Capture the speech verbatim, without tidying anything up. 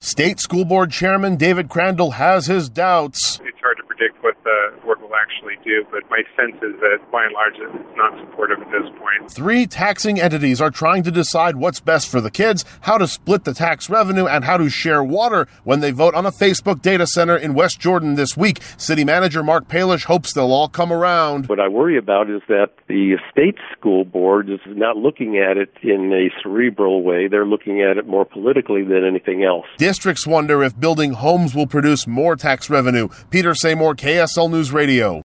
State School Board Chairman David Crandall has his doubts. It's hard to predict what the board will actually do, but my sense is that, by and large, it's not supportive at this point. Three taxing entities are trying to decide what's best for the kids, how to split the tax revenue, and how to share water when they vote on a Facebook data center in West Jordan this week. City Manager Mark Palish hopes they'll all come around. What I worry about is that the state school board is not looking at it in a cerebral way. They're looking at it more politically than anything else. Districts wonder if building homes will produce more tax revenue. Peter Seymour, K S L News Radio.